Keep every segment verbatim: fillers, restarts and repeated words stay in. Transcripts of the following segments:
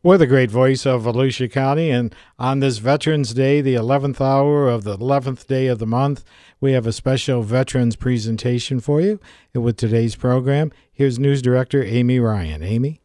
We're the great voice of Volusia County, and on this Veterans Day, the eleventh hour of the eleventh day of the month, we have a special Veterans presentation for you. And with today's program, here's News Director Amy Ryan. Amy?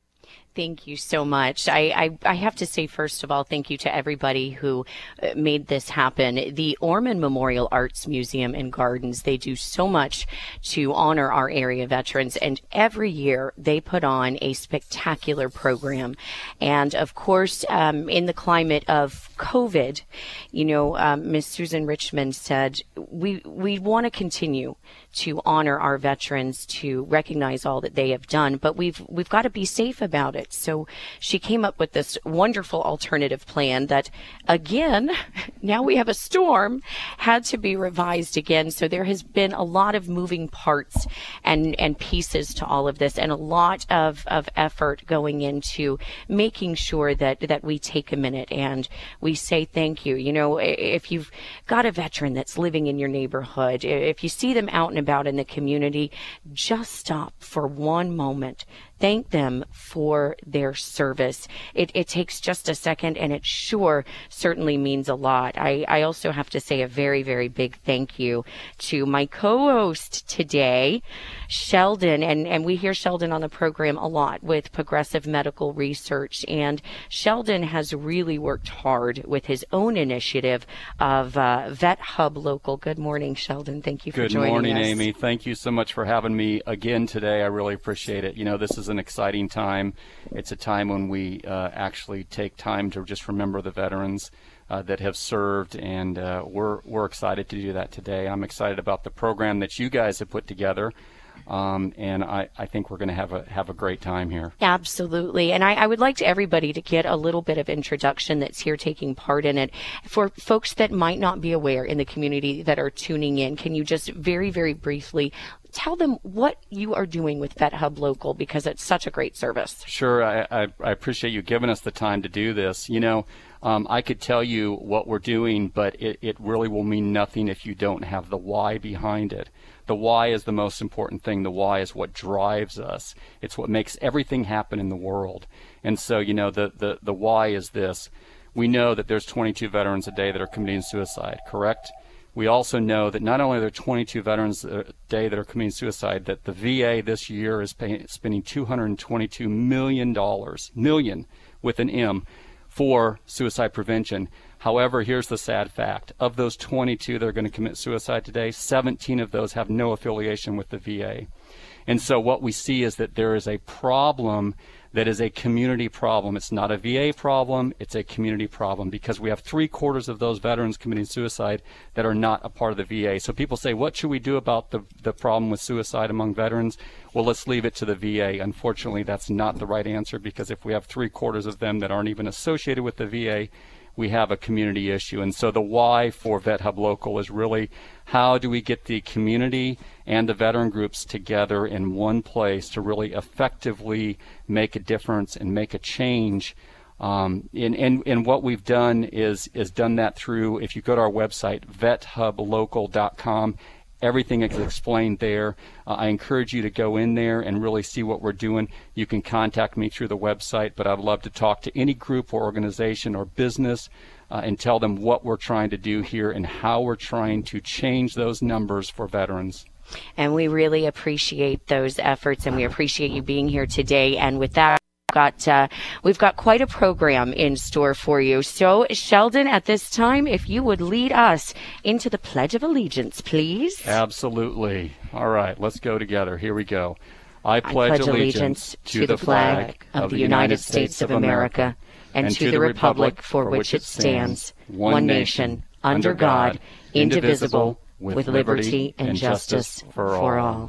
Thank you so much. I, I, I have to say, first of all, thank you to everybody who made this happen. The Orman Memorial Arts Museum and Gardens, they do so much to honor our area veterans, and every year they put on a spectacular program. And of course, um, in the climate of COVID, you know, um, Miz Susan Richmond said, we, we want to continue to honor our veterans, to recognize all that they have done, but we've we've got to be safe about it. So she came up with this wonderful alternative plan that, again, now we have a storm, had to be revised again. So there has been a lot of moving parts and, and pieces to all of this, and a lot of, of effort going into making sure that, that we take a minute and we say thank you. You know, if you've got a veteran that's living in your neighborhood, if you see them out and about in the community, just stop for one moment. Thank them for their service. It, it takes just a second, and it sure certainly means a lot. I, I also have to say a very, very big thank you to my co-host today, Sheldon, and, and we hear Sheldon on the program a lot with Progressive Medical Research, and Sheldon has really worked hard with his own initiative of uh, Vet Hub Local. Good morning, Sheldon. Thank you for Good joining us. Good morning, Amy. Thank you so much for having me again today. I really appreciate it. You know, this is an exciting time. It's a time when we uh, actually take time to just remember the veterans uh, that have served, and uh, we're we're excited to do that today. I'm excited about the program that you guys have put together. Um, and I, I think we're going to have a have a great time here. Absolutely. And I, I would like to everybody to get a little bit of introduction that's here taking part in it. For folks that might not be aware in the community that are tuning in, can you just very, very briefly tell them what you are doing with Vet Hub Local, because it's such a great service? Sure. I, I, I appreciate you giving us the time to do this. You know, um, I could tell you what we're doing, but it, it really will mean nothing if you don't have the why behind it. The why is the most important thing. The why is what drives us. It's what makes everything happen in the world. And so, you know, the, the, the why is this. We know that there's twenty-two veterans a day that are committing suicide, correct? We also know that not only are there twenty-two veterans a day that are committing suicide, that the V A this year is paying, spending two hundred twenty-two million dollars, million with an M, for suicide prevention. However, here's the sad fact. Of those twenty-two that are going to commit suicide today, seventeen of those have no affiliation with the V A. And so what we see is that there is a problem that is a community problem. It's not a V A problem, it's a community problem, because we have three quarters of those veterans committing suicide that are not a part of the V A. So people say, what should we do about the, the problem with suicide among veterans? Well, let's leave it to the V A. Unfortunately, that's not the right answer, because if we have three quarters of them that aren't even associated with the V A, we have a community issue. And so the why for Vet Hub Local is really, how do we get the community and the veteran groups together in one place to really effectively make a difference and make a change? Um, and, and, and what we've done is, is done that through, if you go to our website, vet hub local dot com, everything is explained there. Uh, I encourage you to go in there and really see what we're doing. You can contact me through the website, but I'd love to talk to any group or organization or business uh, and tell them what we're trying to do here and how we're trying to change those numbers for veterans. And we really appreciate those efforts, and we appreciate you being here today. And with that, Got, uh, we've got quite a program in store for you. So, Sheldon, at this time, if you would lead us into the Pledge of Allegiance, please. Absolutely. All right, let's go together. Here we go. I pledge, I pledge allegiance, allegiance to, to the flag of the United States of America and, and to the republic for which it stands, one nation, under God, indivisible, with liberty and justice for all. all.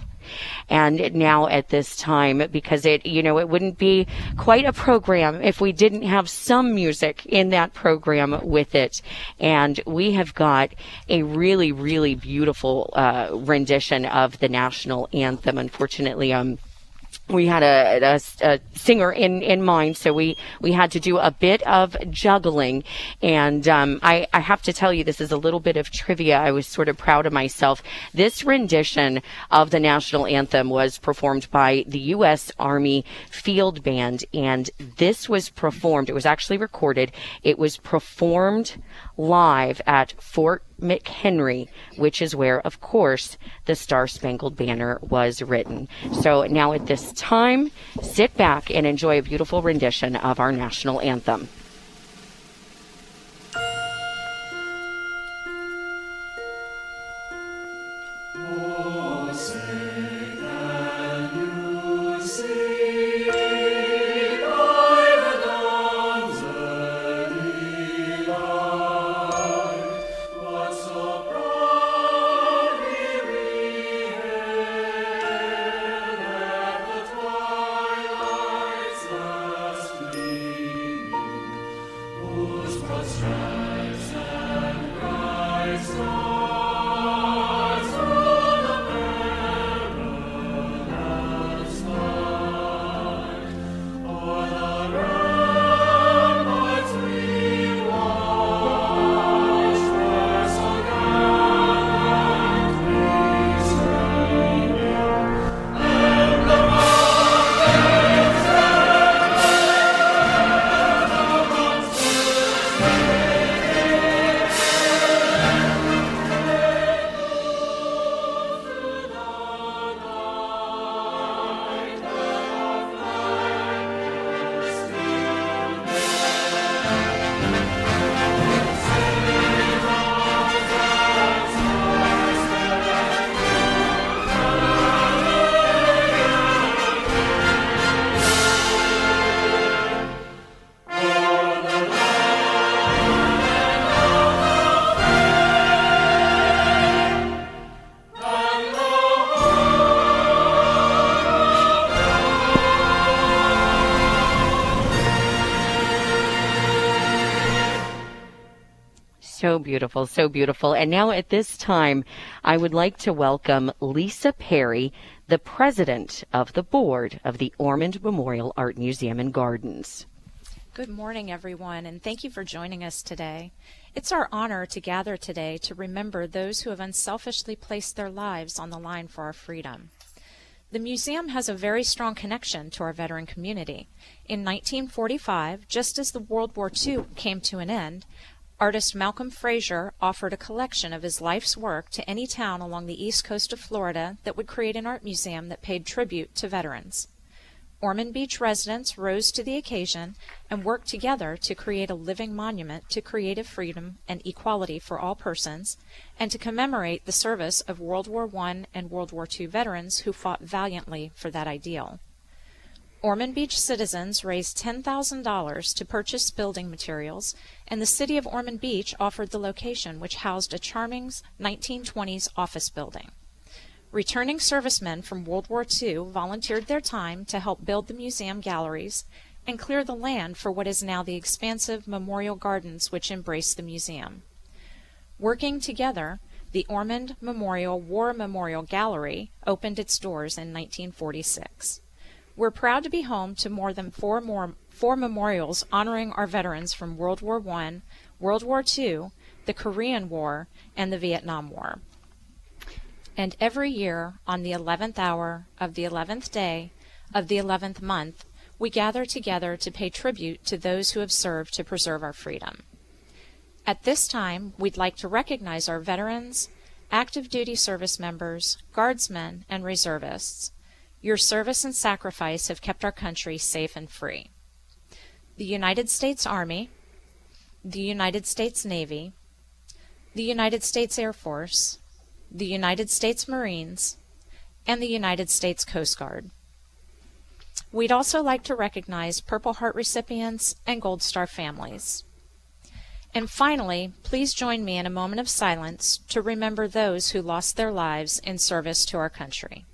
And now at this time, because it, you know, it wouldn't be quite a program if we didn't have some music in that program with it. And we have got a really, really beautiful uh, rendition of the national anthem. Unfortunately, um, we had a, a, a singer in, in mind, so we, we had to do a bit of juggling. And um, I, I have to tell you, this is a little bit of trivia. I was sort of proud of myself. This rendition of the national anthem was performed by the U S Army Field Band, and this was performed, it was actually recorded, it was performed live at Fort McHenry, which is where, of course, the Star-Spangled Banner was written. So now at this time, sit back and enjoy a beautiful rendition of our national anthem. So beautiful, so beautiful. And now at this time, I would like to welcome Lisa Perry, the president of the board of the Ormond Memorial Art Museum and Gardens. Good morning, everyone, and thank you for joining us today. It's our honor to gather today to remember those who have unselfishly placed their lives on the line for our freedom. The museum has a very strong connection to our veteran community. In nineteen forty-five, just as the World War Two came to an end, artist Malcolm Fraser offered a collection of his life's work to any town along the east coast of Florida that would create an art museum that paid tribute to veterans. Ormond Beach residents rose to the occasion and worked together to create a living monument to creative freedom and equality for all persons, and to commemorate the service of World War One and World War Two veterans who fought valiantly for that ideal. Ormond Beach citizens raised ten thousand dollars to purchase building materials, and the city of Ormond Beach offered the location, which housed a charming nineteen twenties office building. Returning servicemen from World War Two volunteered their time to help build the museum galleries and clear the land for what is now the expansive memorial gardens which embrace the museum. Working together, the Ormond Memorial War Memorial Gallery opened its doors in nineteen forty-six. We're proud to be home to more than four, more, four memorials honoring our veterans from World War One, World War Two, the Korean War, and the Vietnam War. And every year, on the eleventh hour of the eleventh day of the eleventh month, we gather together to pay tribute to those who have served to preserve our freedom. At this time, we'd like to recognize our veterans, active duty service members, guardsmen, and reservists. Your service and sacrifice have kept our country safe and free. The United States Army, the United States Navy, the United States Air Force, the United States Marines, and the United States Coast Guard. We'd also like to recognize Purple Heart recipients and Gold Star families. And finally, please join me in a moment of silence to remember those who lost their lives in service to our country.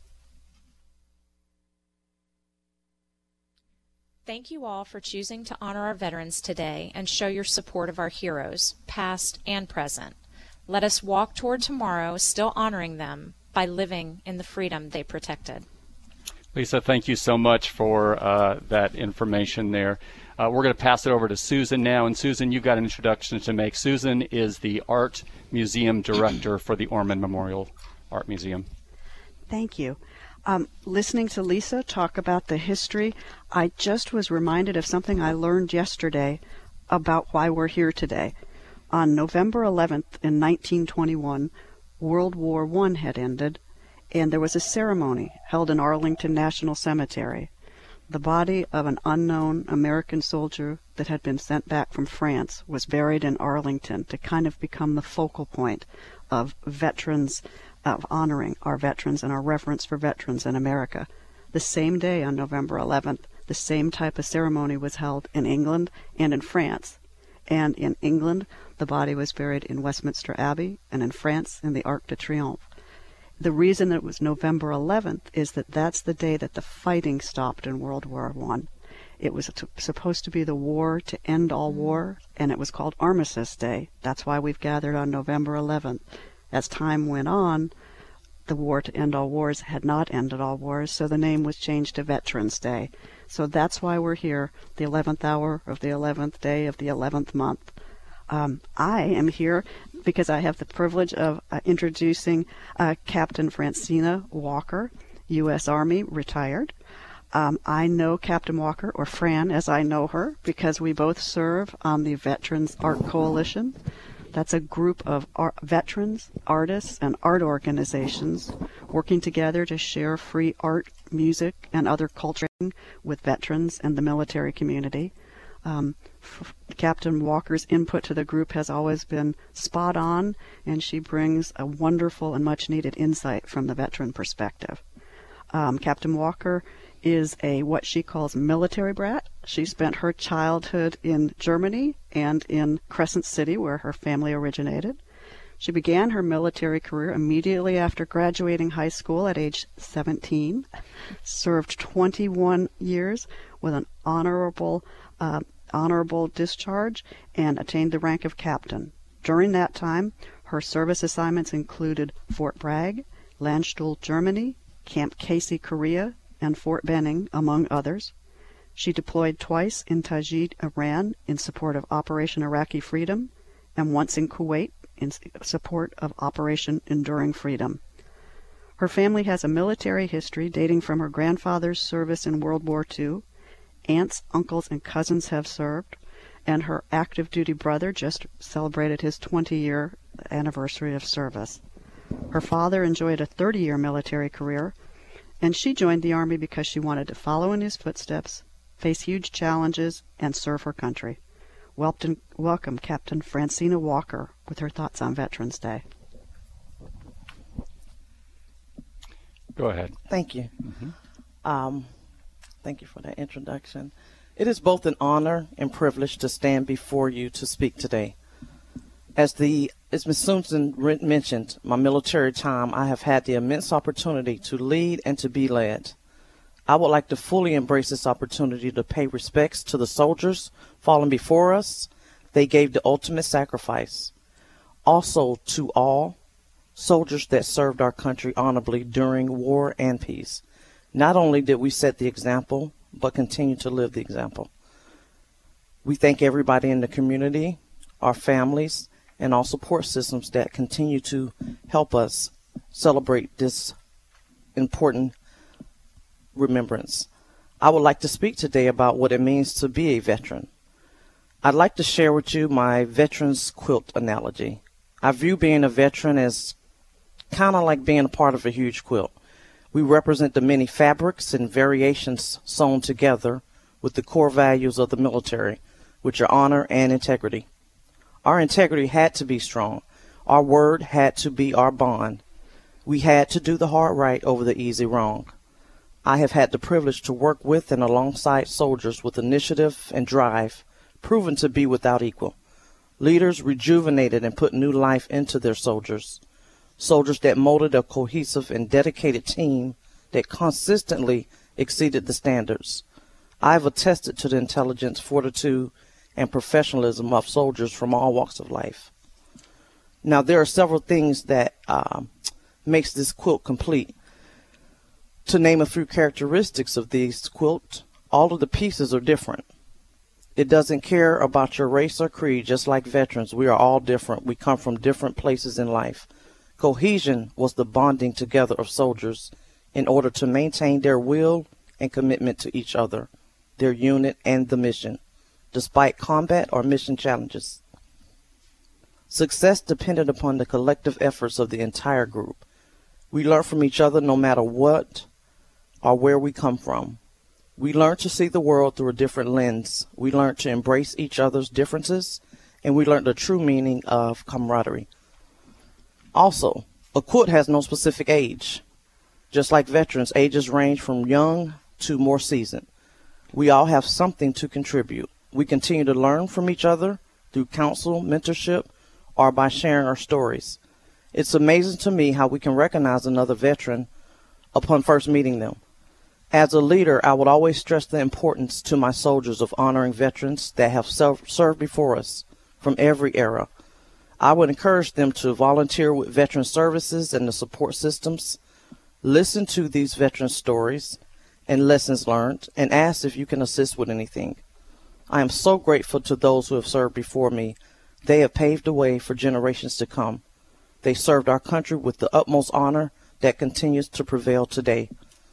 Thank you all for choosing to honor our veterans today and show your support of our heroes, past and present. Let us walk toward tomorrow still honoring them by living in the freedom they protected. Lisa, thank you so much for uh, that information there. Uh, we're going to pass it over to Susan now. And Susan, you've got an introduction to make. Susan is the Art Museum Director for the Orman Memorial Art Museum. Thank you. Um, listening to Lisa talk about the history, I just was reminded of something I learned yesterday about why we're here today. On November eleventh in nineteen twenty-one, World War One had ended, and there was a ceremony held in Arlington National Cemetery. The body of an unknown American soldier that had been sent back from France was buried in Arlington to kind of become the focal point of veterans, of honoring our veterans and our reverence for veterans in America. The same day on November eleventh, the same type of ceremony was held in England and in France. And in England, the body was buried in Westminster Abbey, and in France, in the Arc de Triomphe. The reason it was November eleventh is that that's the day that the fighting stopped in World War One. It was t- supposed to be the war to end all war, and it was called Armistice Day. That's why we've gathered on November eleventh. As time went on, the war to end all wars had not ended all wars, so the name was changed to Veterans Day. So that's why we're here, the eleventh hour of the eleventh day of the eleventh month. Um, I am here because I have the privilege of uh, introducing uh, Captain Francina Walker, U S Army, retired. Um, I know Captain Walker, or Fran as I know her, because we both serve on the Veterans Art Coalition. That's a group of art, veterans, artists, and art organizations working together to share free art, music, and other culture with veterans and the military community. Um, f- Captain Walker's input to the group has always been spot on, and she brings a wonderful and much-needed insight from the veteran perspective. Um, Captain Walker is a what she calls military brat. She spent her childhood in Germany and in Crescent City, where her family originated. She began her military career immediately after graduating high school at age seventeen, served twenty-one years with an honorable uh, honorable discharge, and attained the rank of captain. During that time, her service assignments included Fort Bragg, Landstuhl, Germany, Camp Casey, Korea, and Fort Benning, among others. She deployed twice in Tajid, Iran, in support of Operation Iraqi Freedom, and once in Kuwait in support of Operation Enduring Freedom. Her family has a military history dating from her grandfather's service in World War Two. Aunts, uncles, and cousins have served, and her active duty brother just celebrated his twenty-year anniversary of service. Her father enjoyed a thirty-year military career, and she joined the Army because she wanted to follow in his footsteps, face huge challenges, and serve her country. Welcome, welcome Captain Francina Walker with her thoughts on Veterans Day. Go ahead. Thank you. Mm-hmm. Um, thank you for that introduction. It is both an honor and privilege to stand before you to speak today. As the as Miz Susan mentioned, my military time, I have had the immense opportunity to lead and to be led. I would like to fully embrace this opportunity to pay respects to the soldiers fallen before us. They gave the ultimate sacrifice. Also to all soldiers that served our country honorably during war and peace. Not only did we set the example, but continue to live the example. We thank everybody in the community, our families, and all support systems that continue to help us celebrate this important remembrance. I would like to speak today about what it means to be a veteran. I'd like to share with you my veteran's quilt analogy. I view being a veteran as kind of like being a part of a huge quilt. We represent the many fabrics and variations sewn together with the core values of the military, which are honor and integrity. Our integrity had to be strong. Our word had to be our bond. We had to do the hard right over the easy wrong. I have had the privilege to work with and alongside soldiers with initiative and drive, proven to be without equal. Leaders rejuvenated and put new life into their soldiers. Soldiers that molded a cohesive and dedicated team that consistently exceeded the standards. I have attested to the intelligence, fortitude, and professionalism of soldiers from all walks of life. Now, there are several things that uh, makes this quilt complete. To name a few characteristics of these quilt, all of the pieces are different. It doesn't care about your race or creed, just like veterans. We are all different. We come from different places in life. Cohesion was the bonding together of soldiers in order to maintain their will and commitment to each other, their unit, and the mission, despite combat or mission challenges. Success depended upon the collective efforts of the entire group. We learn from each other no matter what or where we come from. We learn to see the world through a different lens. We learn to embrace each other's differences, and we learn the true meaning of camaraderie. Also, a quilt has no specific age. Just like veterans, ages range from young to more seasoned. We all have something to contribute. We continue to learn from each other through counsel, mentorship, or by sharing our stories. It's amazing to me how we can recognize another veteran upon first meeting them. As a leader, I would always stress the importance to my soldiers of honoring veterans that have served before us from every era. I would encourage them to volunteer with veteran services and the support systems, listen to these veteran stories and lessons learned, and ask if you can assist with anything. I am so grateful to those who have served before me. They have paved the way for generations to come. They served our country with the utmost honor that continues to prevail today.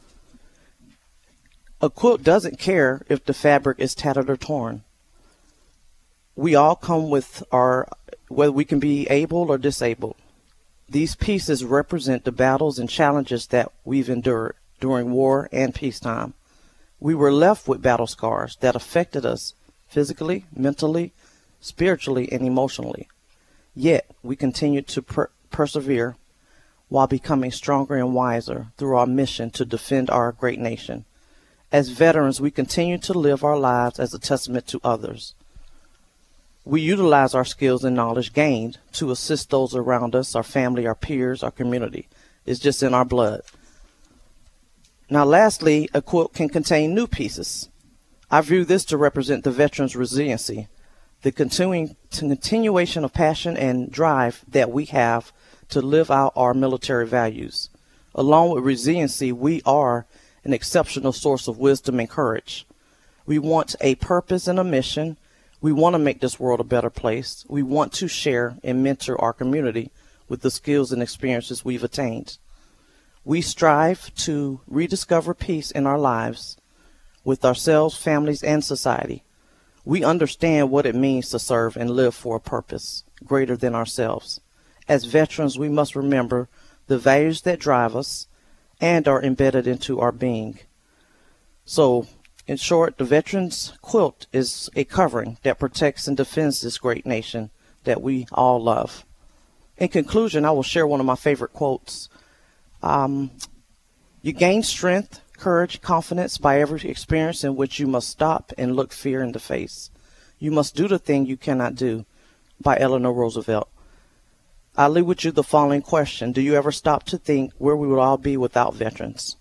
A quilt doesn't care if the fabric is tattered or torn. We all come with our, whether we can be able or disabled. These pieces represent the battles and challenges that we've endured during war and peacetime. We were left with battle scars that affected us physically, mentally, spiritually, and emotionally. Yet, we continue to per- persevere while becoming stronger and wiser through our mission to defend our great nation. As veterans, we continue to live our lives as a testament to others. We utilize our skills and knowledge gained to assist those around us, our family, our peers, our community. It's just in our blood. Now, lastly, a quilt can contain new pieces. I view this to represent the veterans' resiliency, the continuing continuation of passion and drive that we have to live out our military values. Along with resiliency, we are an exceptional source of wisdom and courage. We want a purpose and a mission. We want to make this world a better place. We want to share and mentor our community with the skills and experiences we've attained. We strive to rediscover peace in our lives with ourselves, families, and society. We understand what it means to serve and live for a purpose greater than ourselves. As veterans, we must remember the values that drive us and are embedded into our being. So, in short, the Veterans Quilt is a covering that protects and defends this great nation that we all love. In conclusion, I will share one of my favorite quotes. Um, you gain strength, courage, confidence by every experience in which you must stop and look fear in the face. You must do the thing you cannot do, by Eleanor Roosevelt. I leave with you the following question. Do you ever stop to think where we would all be without veterans?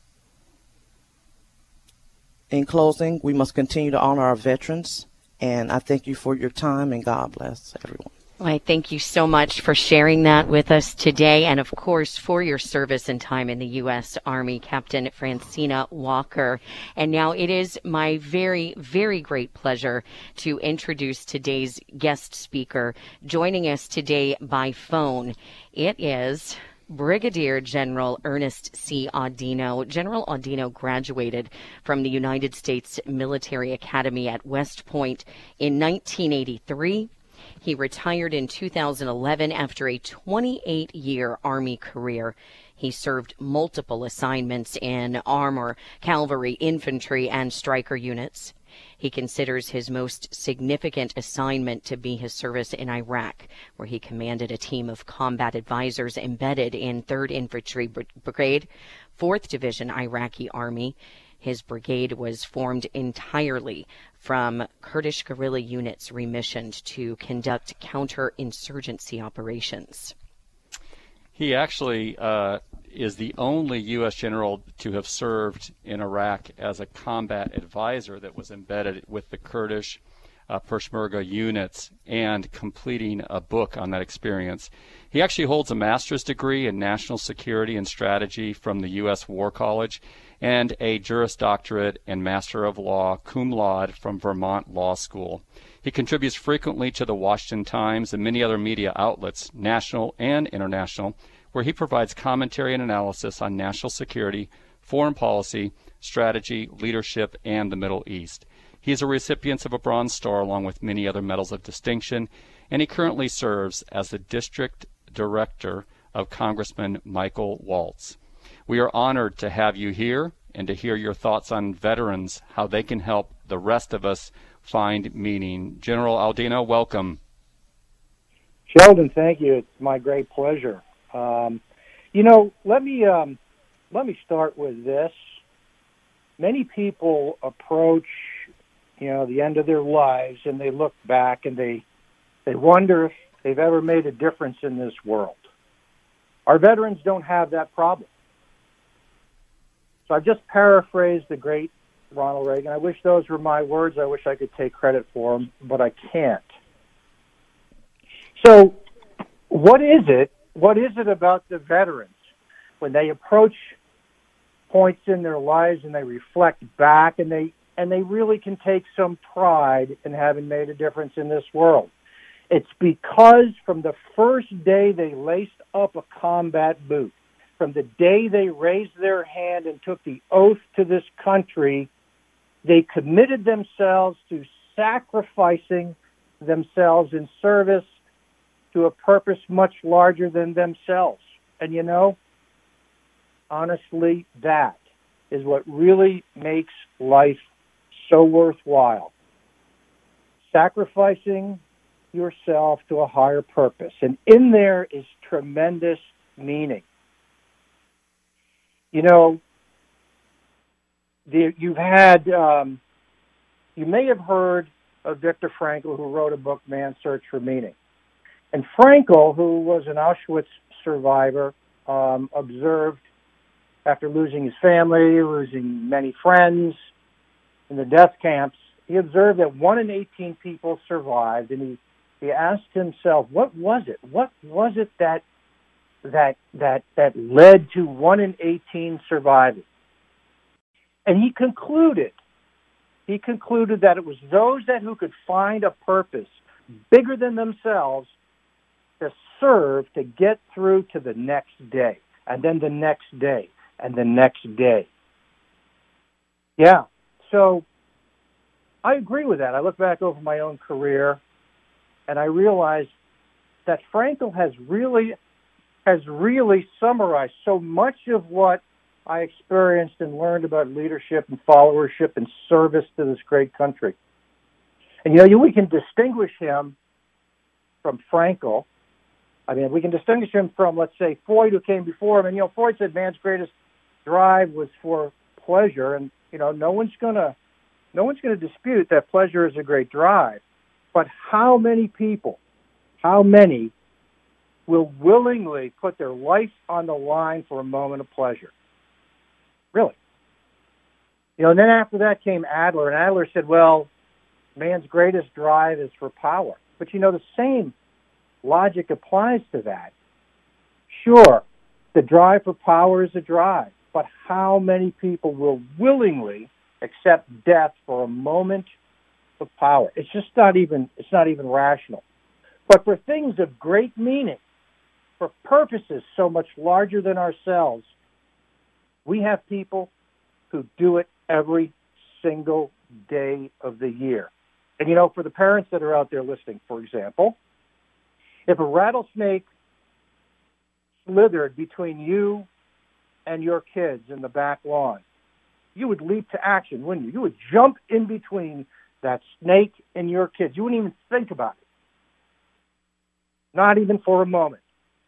In closing, we must continue to honor our veterans, and I thank you for your time, and God bless everyone. Well, I thank you so much for sharing that with us today, and of course for your service and time in the U S Army, Captain Francina Walker. And now it is my very, very great pleasure to introduce today's guest speaker. Joining us today by phone, it is Brigadier General Ernest C. Audino. General Audino graduated from the United States Military Academy at West Point in nineteen eighty-three. He retired in two thousand eleven after a twenty-eight year Army career. He served multiple assignments in armor, cavalry, infantry, and striker units. He considers his most significant assignment to be his service in Iraq, where he commanded a team of combat advisors embedded in third Infantry Brigade, fourth Division Iraqi Army. His brigade was formed entirely from Kurdish guerrilla units remissioned to conduct counterinsurgency operations. He actually uh, is the only U S general to have served in Iraq as a combat advisor that was embedded with the Kurdish uh, Peshmerga units and completing a book on that experience. He actually holds a master's degree in national security and strategy from the U S War College, and a Juris Doctorate and Master of Law cum laude from Vermont Law School. He contributes frequently to the Washington Times and many other media outlets, national and international, where he provides commentary and analysis on national security, foreign policy, strategy, leadership, and the Middle East. He is a recipient of a Bronze Star along with many other medals of distinction, and he currently serves as the District Director of Congressman Michael Waltz. We are honored to have you here and to hear your thoughts on veterans, how they can help the rest of us find meaning. General Aldino, welcome. Sheldon, thank you. It's my great pleasure. Um, you know, let me um, let me start with this. Many people approach, you know, the end of their lives, and they look back and they they wonder if they've ever made a difference in this world. Our veterans don't have that problem. So I've just paraphrased the great Ronald Reagan. I wish those were my words. I wish I could take credit for them, but I can't. So what is it? What is it about the veterans when they approach points in their lives and they reflect back and they and they really can take some pride in having made a difference in this world? It's because from the first day they laced up a combat boot, from the day they raised their hand and took the oath to this country, they committed themselves to sacrificing themselves in service to a purpose much larger than themselves. And you know, honestly, that is what really makes life so worthwhile. Sacrificing yourself to a higher purpose. And in there is tremendous meaning. You know, the, you've had, um, you may have heard of Viktor Frankl, who wrote a book, Man's Search for Meaning. And Frankl, who was an Auschwitz survivor, um, observed, after losing his family, losing many friends in the death camps, he observed that one in eighteen people survived, and he, he asked himself, what was it? What was it that that that that led to one in eighteen surviving? And he concluded, he concluded that it was those that who could find a purpose bigger than themselves to serve to get through to the next day, and then the next day, and the next day. Yeah, so I agree with that. I look back over my own career, and I realize that Frankl has really has really summarized so much of what I experienced and learned about leadership and followership and service to this great country. And, you know, we can distinguish him from Frankl. I mean, we can distinguish him from, let's say, Freud, who came before him. And, you know, Freud said man's greatest drive was for pleasure. And, you know, no one's going to no one's going to dispute that pleasure is a great drive. But how many people, how many will willingly put their life on the line for a moment of pleasure? Really? You know, and then after that came Adler, and Adler said, well, man's greatest drive is for power. But, you know, the same logic applies to that. Sure, the drive for power is a drive, but how many people will willingly accept death for a moment of power? It's just not even, it's not even rational. But for things of great meaning, for purposes so much larger than ourselves, we have people who do it every single day of the year. And, you know, for the parents that are out there listening, for example, if a rattlesnake slithered between you and your kids in the back lawn, you would leap to action, wouldn't you? You would jump in between that snake and your kids. You wouldn't even think about it. Not even for a moment.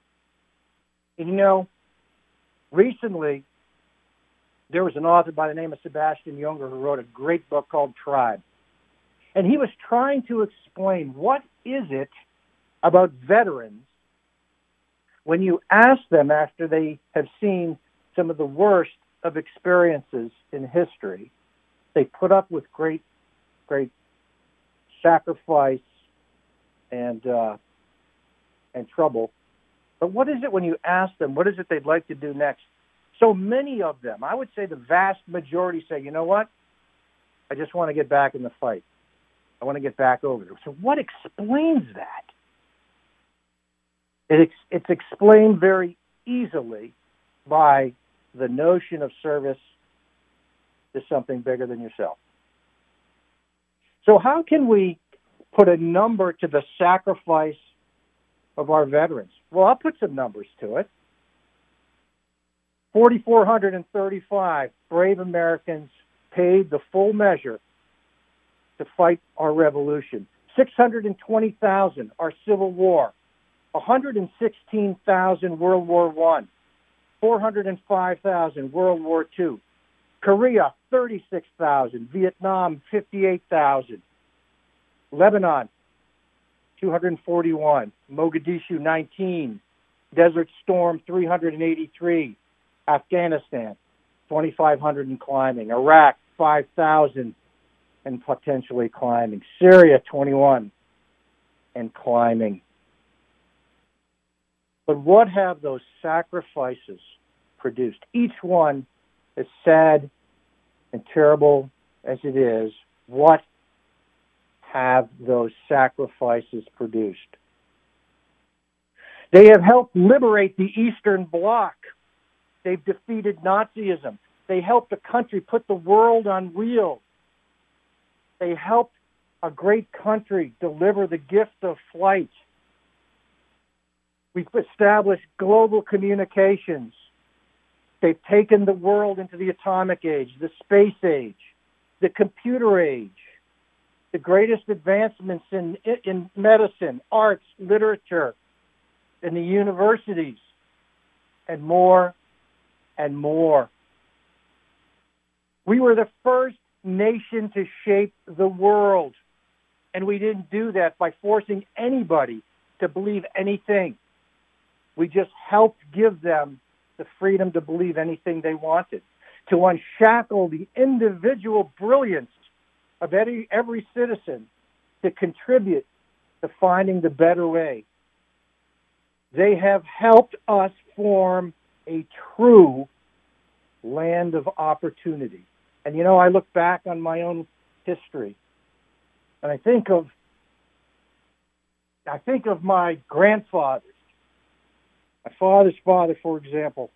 And, you know, recently, there was an author by the name of Sebastian Junger who wrote a great book called Tribe. And he was trying to explain what is it about veterans when you ask them after they have seen some of the worst of experiences in history. They put up with great, great sacrifice and uh, and trouble. But what is it when you ask them, what is it they'd like to do next? So many of them, I would say the vast majority say, you know what? I just want to get back in the fight. I want to get back over there. So what explains that? It, it's explained very easily by the notion of service to something bigger than yourself. So how can we put a number to the sacrifice of our veterans? Well, I'll put some numbers to it. four thousand four hundred thirty-five brave Americans paid the full measure to fight our revolution. six hundred twenty thousand our Civil War. one hundred sixteen thousand World War One. four hundred five thousand World War Two. Korea, thirty-six thousand. Vietnam, fifty-eight thousand. Lebanon, two hundred forty-one. Mogadishu, nineteen. Desert Storm, three hundred eighty-three. Afghanistan, twenty-five hundred and climbing. Iraq, five thousand and potentially climbing. Syria, twenty-one and climbing. But what have those sacrifices produced? Each one, as sad and terrible as it is, what have those sacrifices produced? They have helped liberate the Eastern Bloc. They've defeated Nazism. They helped a country put the world on wheels. They helped a great country deliver the gift of flight. We've established global communications. They've taken the world into the atomic age, the space age, the computer age, the greatest advancements in, in medicine, arts, literature, in the universities, and more and more. We were the first nation to shape the world, and we didn't do that by forcing anybody to believe anything. We just helped give them the freedom to believe anything they wanted, to unshackle the individual brilliance of every, every citizen to contribute to finding the better way. They have helped us form a true land of opportunity. And, you know, I look back on my own history, and I think of, I think of my grandfathers. My father's father, for example,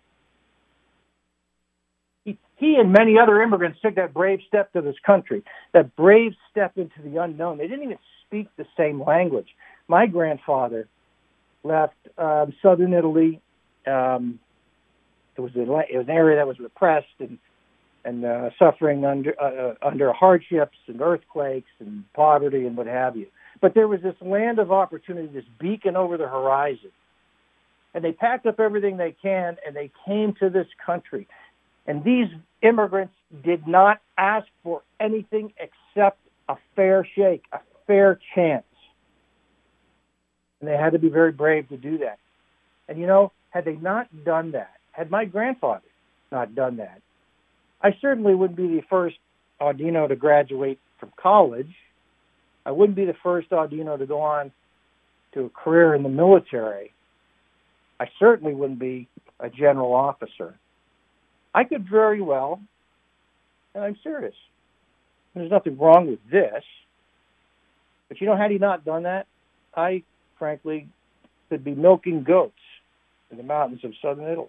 he, he and many other immigrants took that brave step to this country, that brave step into the unknown. They didn't even speak the same language. My grandfather left um, southern Italy. Um, it was, a, it was an area that was repressed and and uh, suffering under uh, under hardships and earthquakes and poverty and what have you. But there was this land of opportunity, this beacon over the horizon. And they packed up everything they can, and they came to this country. And these immigrants did not ask for anything except a fair shake, a fair chance. And they had to be very brave to do that. And, you know, had they not done that, had my grandfather not done that, I certainly wouldn't be the first Audino to graduate from college. I wouldn't be the first Audino to go on to a career in the military. I certainly wouldn't be a general officer. I could very well, and I'm serious, there's nothing wrong with this, but you know, had he not done that, I, frankly, could be milking goats in the mountains of southern Italy.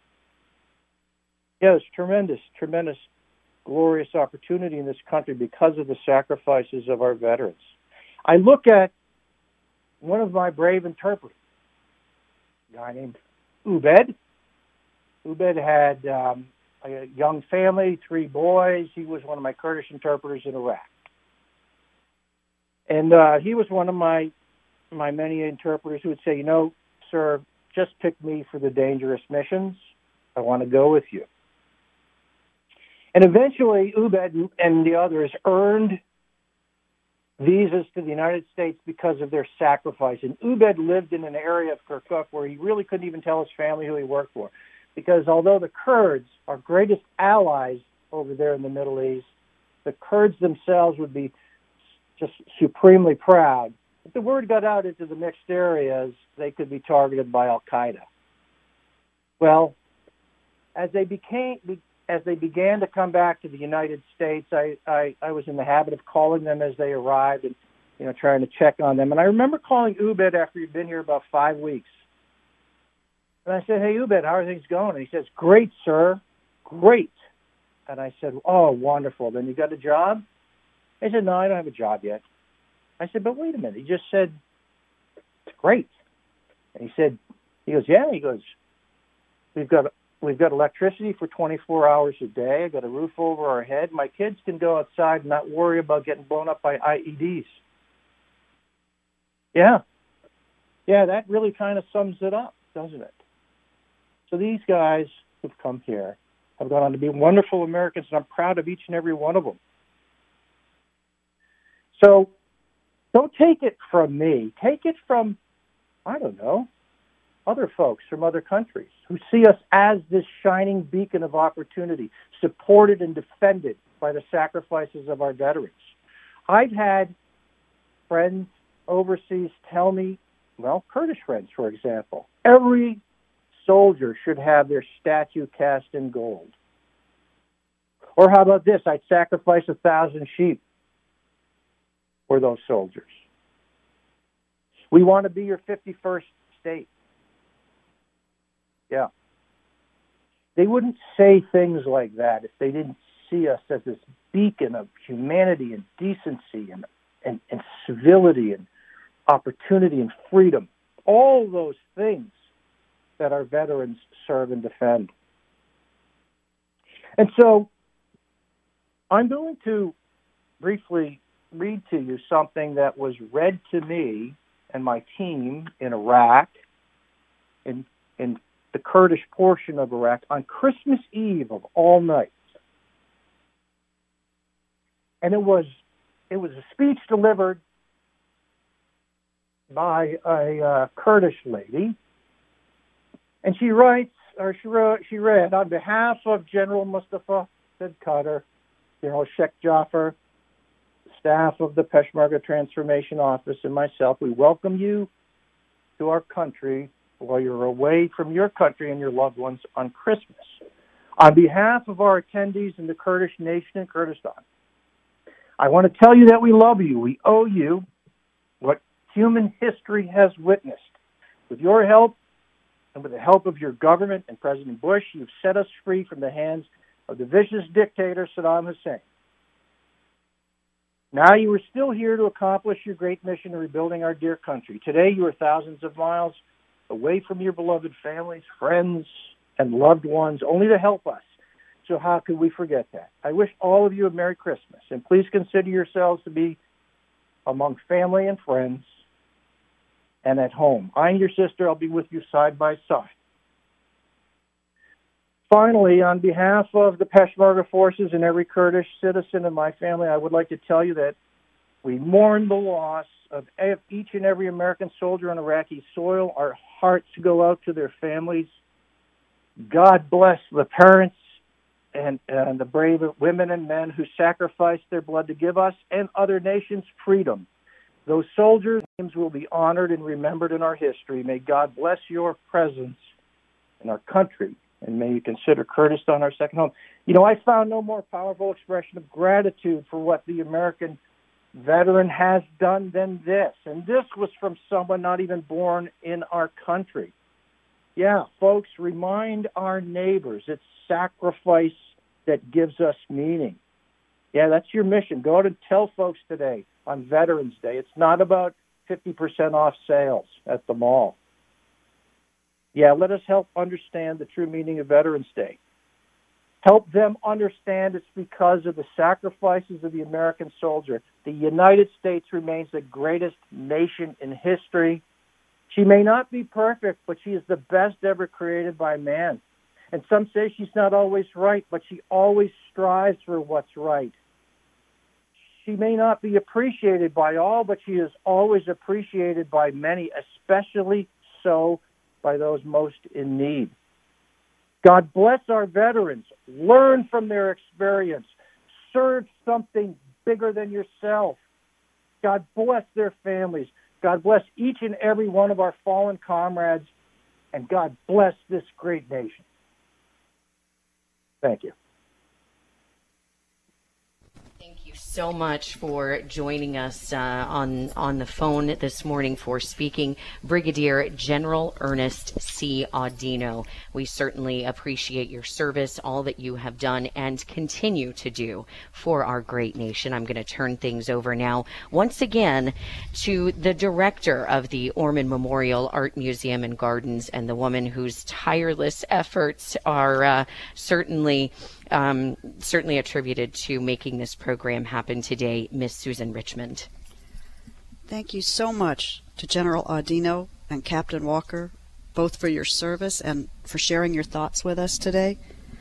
Yes, tremendous, tremendous, glorious opportunity in this country because of the sacrifices of our veterans. I look at one of my brave interpreters, a guy named Ubed. Ubed had um, a young family, three boys. He was one of my Kurdish interpreters in Iraq. And uh, he was one of my my many interpreters who would say, you know, sir, just pick me for the dangerous missions. I want to go with you. And eventually, Ubed and the others earned visas to the United States because of their sacrifice. And Ubed lived in an area of Kirkuk where he really couldn't even tell his family who he worked for. Because although the Kurds are greatest allies over there in the Middle East, the Kurds themselves would be just supremely proud. If the word got out into the mixed areas, they could be targeted by Al-Qaeda. Well, as they became as they began to come back to the United States, I, I, I was in the habit of calling them as they arrived and, you know, trying to check on them. And I remember calling Ubed after he'd been here about five weeks. And I said, "Hey, Ubed, how are things going?" And he says, "Great, sir, great." And I said, "Oh, wonderful. Then you got a job?" He said, "No, I don't have a job yet." I said, "But wait a minute. He just said it's great." And he said, he goes, "Yeah." He goes, "We've got we've got electricity for twenty-four hours a day. I got a roof over our head. My kids can go outside and not worry about getting blown up by I E Ds." Yeah. Yeah, that really kind of sums it up, doesn't it? So these guys who've come here have gone on to be wonderful Americans, and I'm proud of each and every one of them. So don't take it from me. Take it from, I don't know, other folks from other countries who see us as this shining beacon of opportunity, supported and defended by the sacrifices of our veterans. I've had friends overseas tell me, well, Kurdish friends, for example, every soldier should have their statue cast in gold. Or how about this? I'd sacrifice a thousand sheep for those soldiers. We want to be your fifty-first state. Yeah. They wouldn't say things like that if they didn't see us as this beacon of humanity and decency and, and, and civility and opportunity and freedom. All those things that our veterans serve and defend. And so I'm going to briefly read to you something that was read to me and my team in Iraq, in, in the Kurdish portion of Iraq, on Christmas Eve of all nights. And it was it was a speech delivered by a uh, Kurdish lady. And she writes, or she wrote, she read, "On behalf of General Mustafa Said Qatar, General Sheikh Jafar, staff of the Peshmerga Transformation Office, and myself, we welcome you to our country while you're away from your country and your loved ones on Christmas. On behalf of our attendees in the Kurdish nation and Kurdistan, I want to tell you that we love you. We owe you what human history has witnessed. With your help, and with the help of your government and President Bush, you've set us free from the hands of the vicious dictator Saddam Hussein. Now you are still here to accomplish your great mission of rebuilding our dear country. Today you are thousands of miles away from your beloved families, friends, and loved ones, only to help us. So how could we forget that? I wish all of you a Merry Christmas, and please consider yourselves to be among family and friends and at home. I and your sister, I'll be with you side by side. Finally, on behalf of the Peshmerga forces and every Kurdish citizen in my family, I would like to tell you that we mourn the loss of each and every American soldier on Iraqi soil. Our hearts go out to their families. God bless the parents and, and the brave women and men who sacrificed their blood to give us and other nations freedom. Those soldiers' names will be honored and remembered in our history. May God bless your presence in our country, and may you consider Kurdistan our second home. You know, I found no more powerful expression of gratitude for what the American veteran has done than this. And this was from someone not even born in our country. Yeah, folks, remind our neighbors it's sacrifice that gives us meaning. Yeah, that's your mission. Go out and tell folks today on Veterans Day. It's not about fifty percent off sales at the mall. Yeah, let us help understand the true meaning of Veterans Day. Help them understand it's because of the sacrifices of the American soldier. The United States remains the greatest nation in history. She may not be perfect, but she is the best ever created by man. And some say she's not always right, but she always strives for what's right. She may not be appreciated by all, but she is always appreciated by many, especially so by those most in need. God bless our veterans. Learn from their experience. Serve something bigger than yourself. God bless their families. God bless each and every one of our fallen comrades. And God bless this great nation. Thank you. Thank you so much for joining us uh, on on the phone this morning for speaking, Brigadier General Ernest C. Audino. We certainly appreciate your service, all that you have done and continue to do for our great nation. I'm going to turn things over now once again to the director of the Orman Memorial Art Museum and Gardens, and the woman whose tireless efforts are uh, certainly Um, certainly attributed to making this program happen today, Miss Susan Richmond. Thank you so much to General Audino and Captain Walker, both for your service and for sharing your thoughts with us today.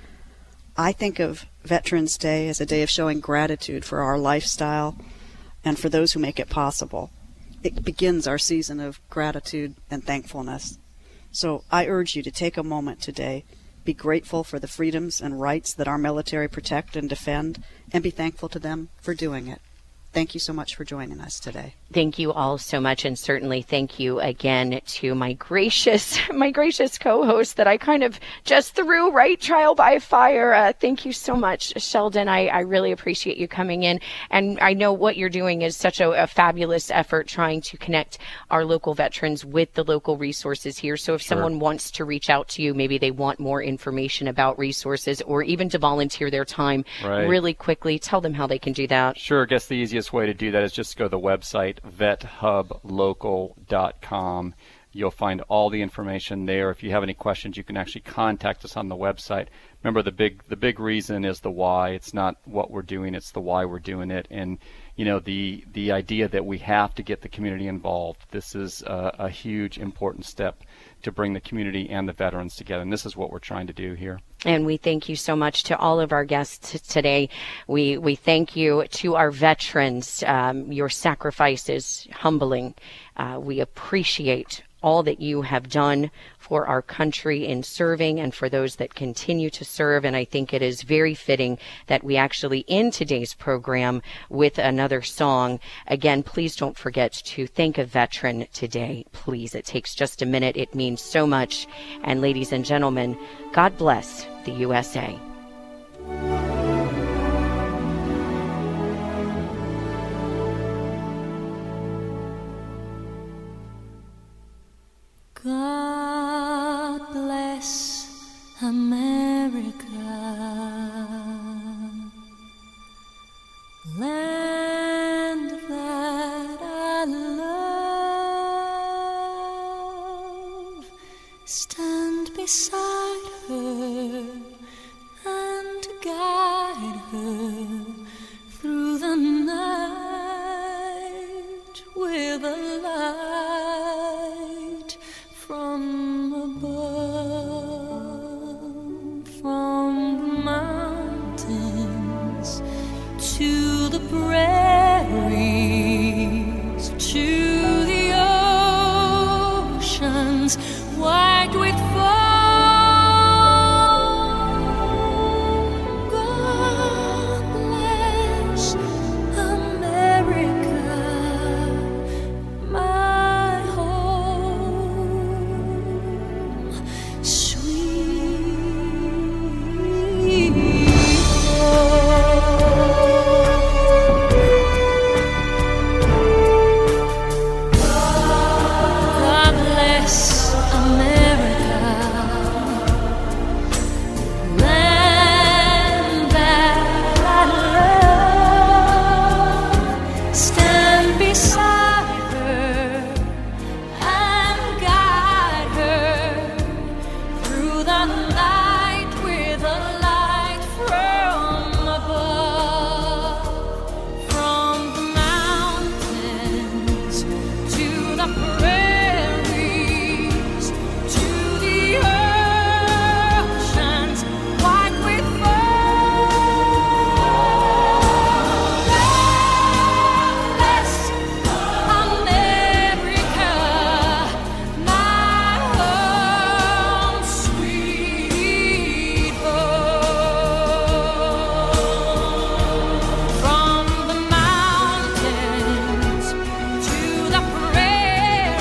I think of Veterans Day as a day of showing gratitude for our lifestyle and for those who make it possible. It begins our season of gratitude and thankfulness. So I urge you to take a moment today. Be grateful for the freedoms and rights that our military protect and defend, and be thankful to them for doing it. Thank you so much for joining us today. Thank you all so much, and certainly thank you again to my gracious, my gracious co-host that I kind of just threw right trial by fire. Uh, thank you so much, Sheldon. I, I really appreciate you coming in, and I know what you're doing is such a, a fabulous effort trying to connect our local veterans with the local resources here. So if Sure. someone wants to reach out to you, maybe they want more information about resources or even to volunteer their time Right. really quickly, tell them how they can do that. Sure. I guess the easiest way to do that is just go to the website, vet hub local dot com. You'll find all the information there. If you have any questions, you can actually contact us on the website. Remember, the big the big reason is the why. It's not what we're doing, it's the why we're doing it. And, you know, the, the idea that we have to get the community involved. This is a, a huge, important step to bring the community and the veterans together. And this is what we're trying to do here. And we thank you so much to all of our guests t- today. We we thank you to our veterans. Um, your sacrifice is humbling. Uh, we appreciate all that you have done for our country in serving and for those that continue to serve. And I think it is very fitting that we actually end today's program with another song. Again, please don't forget to thank a veteran today. Please, it takes just a minute. It means so much. And ladies and gentlemen, God bless the U S A. God bless America, land that I love. Stand beside her and guide her through the night with a light from above, from the mountains to the prairies, to the oceans white with foam. God bless America, my home, sweet God bless America, land that I love. Stand beside her and guide her through the night with a light from above, from the mountains to the prairies, to the oceans white with foam. God bless America, my home, sweet home. From the mountains to the prairies,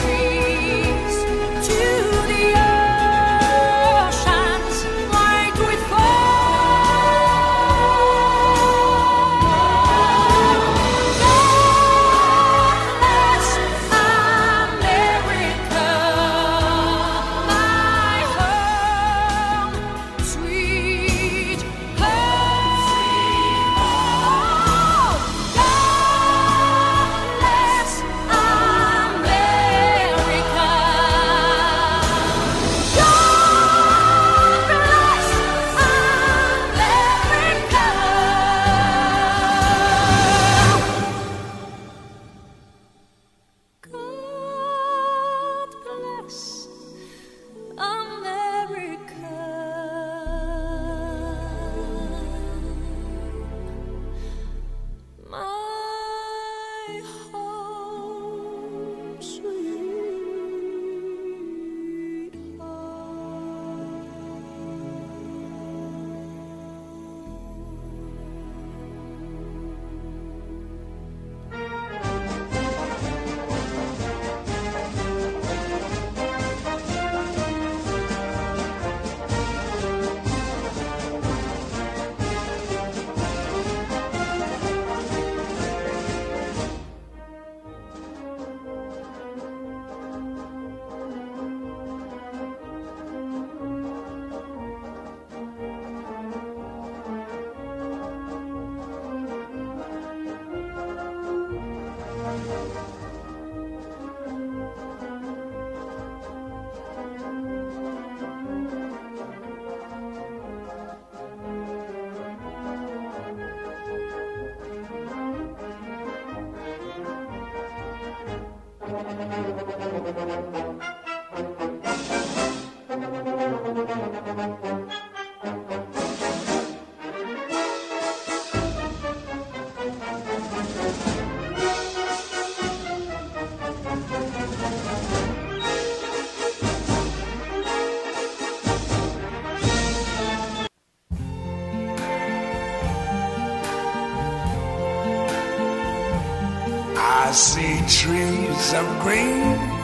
I see trees of green,